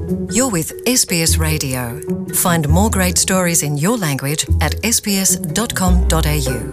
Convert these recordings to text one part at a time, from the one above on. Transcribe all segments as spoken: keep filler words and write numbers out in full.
You're with S B S Radio. Find more great stories in your language at s b s dot com dot a u.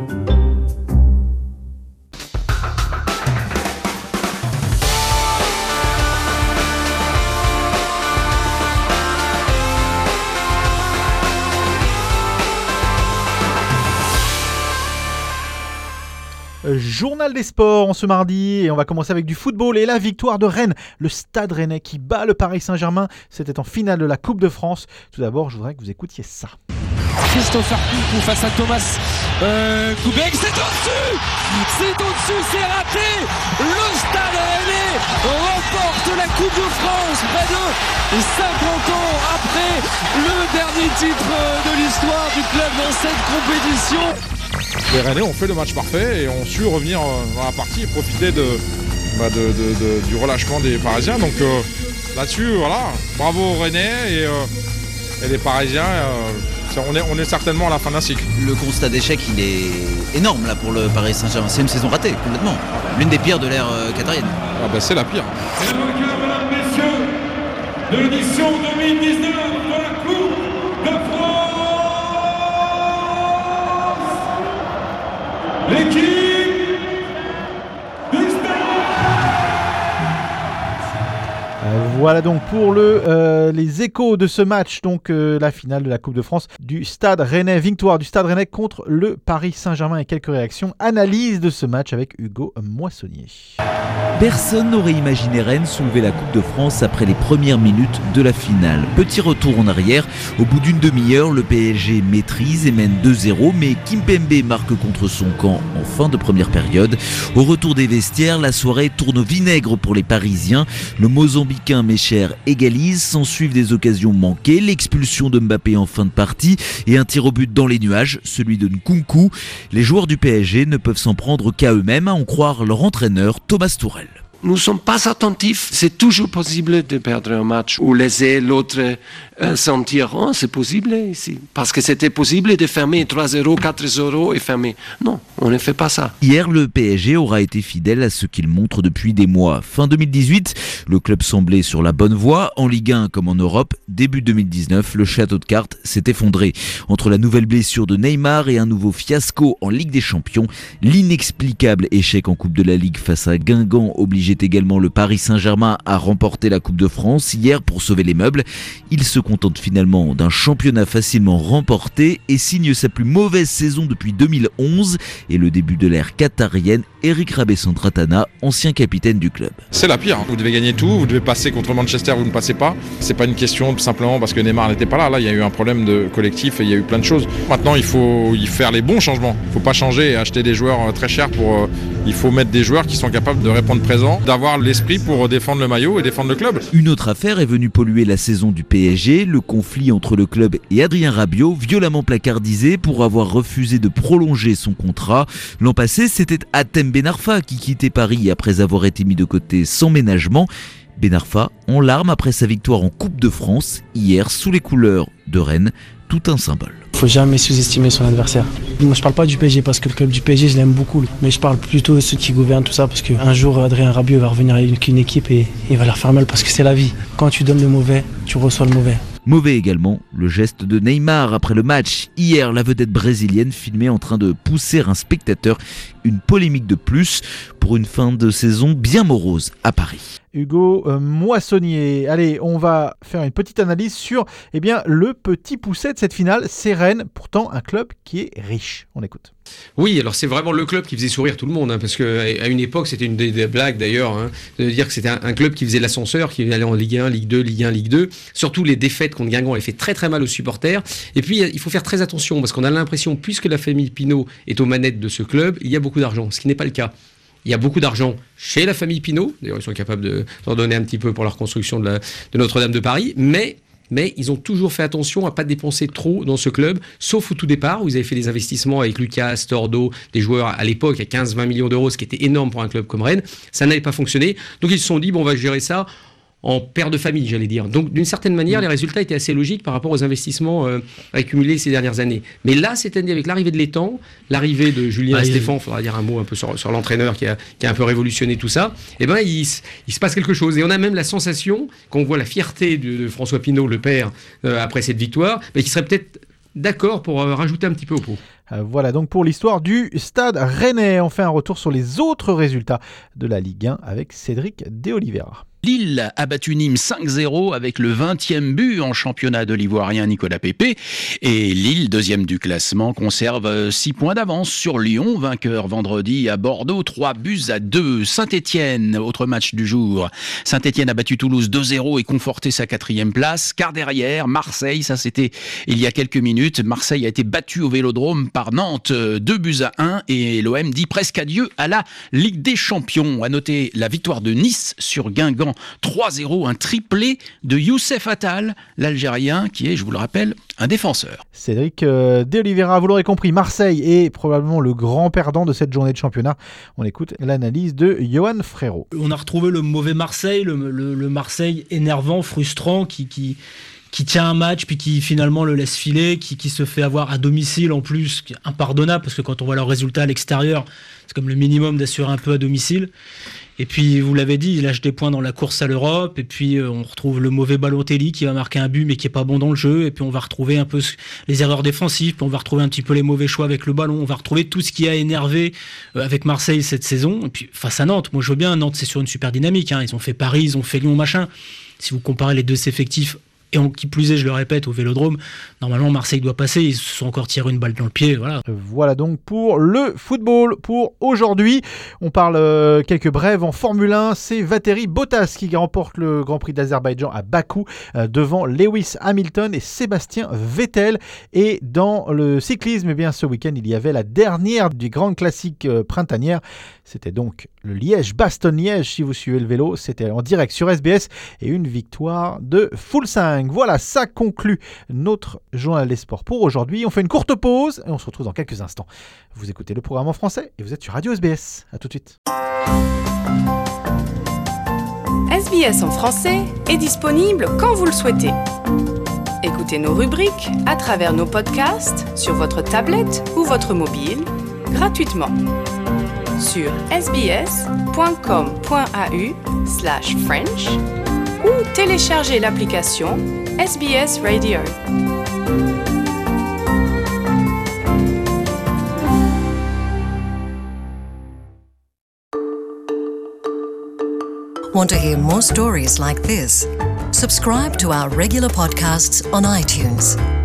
Journal des sports en ce mardi et on va commencer avec du football et la victoire de Rennes, le Stade Rennais qui bat le Paris Saint-Germain. C'était en finale de la Coupe de France. Tout d'abord, je voudrais que vous écoutiez ça. Christopher Nkunku face à Thomas euh, Koubek, c'est au-dessus, c'est au-dessus, c'est raté. Le Stade Rennais remporte la Coupe de France près de cinquante ans après le dernier titre de l'histoire du club dans cette compétition. Les Rennais ont fait le match parfait et ont su revenir dans la partie et profiter de, bah de, de, de, du relâchement des Parisiens. Donc euh, là-dessus, voilà, bravo aux Rennais et, euh, et les Parisiens. Euh, on, est, on est certainement à la fin d'un cycle. Le constat d'échec, il est énorme là pour le Paris Saint-Germain. C'est une saison ratée complètement. L'une des pires de l'ère euh, qatarienne. Ah bah c'est la pire. C'est le vainqueur, mesdames, messieurs, de l'édition deux mille dix-neuf de la Coupe de France. L'équipe du Stade. Euh, voilà donc pour le, euh, les échos de ce match, donc euh, la finale de la Coupe de France du Stade Rennais, victoire du Stade Rennais contre le Paris Saint-Germain et quelques réactions, analyse de ce match avec Hugo Moissonnier. Personne n'aurait imaginé Rennes soulever la Coupe de France après les premières minutes de la finale. Petit retour en arrière, au bout d'une demi-heure, le P S G maîtrise et mène deux zéro, mais Kimpembe marque contre son camp en fin de première période. Au retour des vestiaires, la soirée tourne au vinaigre pour les Parisiens. Le Mozambicain Mecher égalise, s'ensuivent des occasions manquées, l'expulsion de Mbappé en fin de partie et un tir au but dans les nuages, celui de Nkunku. Les joueurs du P S G ne peuvent s'en prendre qu'à eux-mêmes, à en croire leur entraîneur Thomas Tuchel. Nous ne sommes pas attentifs. C'est toujours possible de perdre un match ou laisser l'autre euh, sentir oh, c'est possible ici. Parce que c'était possible de fermer trois zéro, quatre zéro et fermer. Non, on ne fait pas ça. Hier, le P S G aura été fidèle à ce qu'il montre depuis des mois. Fin deux mille dix-huit, le club semblait sur la bonne voie, en Ligue un comme en Europe. Début deux mille dix-neuf, le château de cartes s'est effondré. Entre la nouvelle blessure de Neymar et un nouveau fiasco en Ligue des Champions, l'inexplicable échec en Coupe de la Ligue face à Guingamp obligé également le Paris Saint-Germain à remporter la Coupe de France hier pour sauver les meubles. Il se contente finalement d'un championnat facilement remporté et signe sa plus mauvaise saison depuis deux mille onze et le début de l'ère qatarienne. Eric Rabessandratana, ancien capitaine du club. C'est la pire, vous devez gagner tout, vous devez passer contre Manchester, vous ne passez pas. C'est pas une question simplement parce que Neymar n'était pas là, là il y a eu un problème de collectif et il y a eu plein de choses. Maintenant il faut y faire les bons changements, il ne faut pas changer et acheter des joueurs très chers pour... Euh, il faut mettre des joueurs qui sont capables de répondre présent, d'avoir l'esprit pour défendre le maillot et défendre le club. Une autre affaire est venue polluer la saison du P S G, le conflit entre le club et Adrien Rabiot, violemment placardisé pour avoir refusé de prolonger son contrat. L'an passé, c'était Hatem Ben Arfa qui quittait Paris après avoir été mis de côté sans ménagement. Ben Arfa en larmes après sa victoire en Coupe de France, hier sous les couleurs de Rennes, tout un symbole. Il ne faut jamais sous-estimer son adversaire. Moi je parle pas du P S G parce que le club du P S G je l'aime beaucoup, mais je parle plutôt de ceux qui gouvernent tout ça parce qu'un jour Adrien Rabiot va revenir avec une équipe et il va leur faire mal parce que c'est la vie. Quand tu donnes le mauvais, tu reçois le mauvais. Mauvais également, le geste de Neymar après le match. Hier, la vedette brésilienne filmée en train de pousser un spectateur. Une polémique de plus pour une fin de saison bien morose à Paris. Hugo euh, Moissonnier. Allez, on va faire une petite analyse sur eh bien, le petit pousset de cette finale. C'est Rennes, pourtant un club qui est riche. On écoute. Oui, alors c'est vraiment le club qui faisait sourire tout le monde, hein, parce qu'à une époque, c'était une des, des blagues d'ailleurs, hein, de dire que c'était un, un club qui faisait l'ascenseur, qui allait en Ligue un, Ligue deux, Ligue un, Ligue deux. Surtout les défaites contre Guingamp, elles fait très très mal aux supporters. Et puis, il faut faire très attention, parce qu'on a l'impression, puisque la famille Pinault est aux manettes de ce club, il y a beaucoup d'argent, ce qui n'est pas le cas. Il y a beaucoup d'argent chez la famille Pinault, d'ailleurs ils sont capables de s'en donner un petit peu pour la reconstruction de, la, de Notre-Dame de Paris, mais... Mais ils ont toujours fait attention à ne pas dépenser trop dans ce club, sauf au tout départ où ils avaient fait des investissements avec Lucas, Tordo, des joueurs à l'époque à quinze à vingt millions d'euros, ce qui était énorme pour un club comme Rennes. Ça n'avait pas fonctionné. Donc ils se sont dit, bon, on va gérer ça en père de famille, j'allais dire. Donc, d'une certaine manière, les résultats étaient assez logiques par rapport aux investissements euh, accumulés ces dernières années. Mais là, cette année, avec l'arrivée de l'étang, l'arrivée de Julien ah, Stéphan, il faudra dire un mot un peu sur, sur l'entraîneur qui a, qui a un peu révolutionné tout ça, eh ben, il, il se passe quelque chose. Et on a même la sensation, quand on voit la fierté de, de François Pinault, le père, euh, après cette victoire, ben, qu'il serait peut-être d'accord pour euh, rajouter un petit peu au pot. Euh, voilà donc pour l'histoire du Stade Rennais. On fait un retour sur les autres résultats de la Ligue un avec Cédric De Oliveira. Lille a battu Nîmes cinq zéro avec le vingtième but en championnat de l'Ivoirien Nicolas Pépé. Et Lille, deuxième du classement, conserve six points d'avance sur Lyon, vainqueur vendredi à Bordeaux, trois buts à deux. Saint-Étienne, autre match du jour. Saint-Étienne a battu Toulouse deux zéro et conforté sa quatrième place. Car derrière, Marseille, ça c'était il y a quelques minutes, Marseille a été battu au Vélodrome par Nantes, deux buts à un. Et l'O M dit presque adieu à la Ligue des Champions. À noter la victoire de Nice sur Guingamp, trois zéro, un triplé de Youssef Attal, l'Algérien, qui est, je vous le rappelle, un défenseur. Cédric euh, De Oliveira, vous l'aurez compris, Marseille est probablement le grand perdant de cette journée de championnat. On écoute l'analyse de Johan Frérot. On a retrouvé le mauvais Marseille, le, le, le Marseille énervant, frustrant, qui... qui... qui tient un match puis qui finalement le laisse filer, qui, qui se fait avoir à domicile en plus, impardonnable parce que quand on voit leurs résultats à l'extérieur, c'est comme le minimum d'assurer un peu à domicile. Et puis vous l'avez dit, il lâche des points dans la course à l'Europe, et puis euh, on retrouve le mauvais Balotelli qui va marquer un but mais qui est pas bon dans le jeu, et puis on va retrouver un peu les erreurs défensives, puis on va retrouver un petit peu les mauvais choix avec le ballon, on va retrouver tout ce qui a énervé euh, avec Marseille cette saison. Et puis face à Nantes, moi je veux bien, Nantes c'est sur une super dynamique, hein. Ils ont fait Paris, ils ont fait Lyon, machin. Si vous comparez les deux effectifs, et en qui plus est, je le répète, au Vélodrome, normalement Marseille doit passer, ils se sont encore tirés une balle dans le pied, voilà. Voilà donc pour le football pour aujourd'hui. On parle euh, quelques brèves en Formule un, c'est Valtteri Bottas qui remporte le Grand Prix d'Azerbaïdjan à Bakou euh, devant Lewis Hamilton et Sébastien Vettel. Et dans le cyclisme, eh bien, ce week-end, il y avait la dernière du Grand Classique euh, printanière. C'était donc le Liège-Bastogne-Liège, si vous suivez le vélo, c'était en direct sur S B S et une victoire de Full cinq. Voilà, ça conclut notre journal des sports pour aujourd'hui. On fait une courte pause et on se retrouve dans quelques instants. Vous écoutez le programme en français et vous êtes sur Radio S B S. À tout de suite. S B S en français est disponible quand vous le souhaitez. Écoutez nos rubriques à travers nos podcasts sur votre tablette ou votre mobile gratuitement sur sbs.com.au slash French ou téléchargez l'application S B S Radio. Want to hear more stories like this? Subscribe to our regular podcasts on iTunes.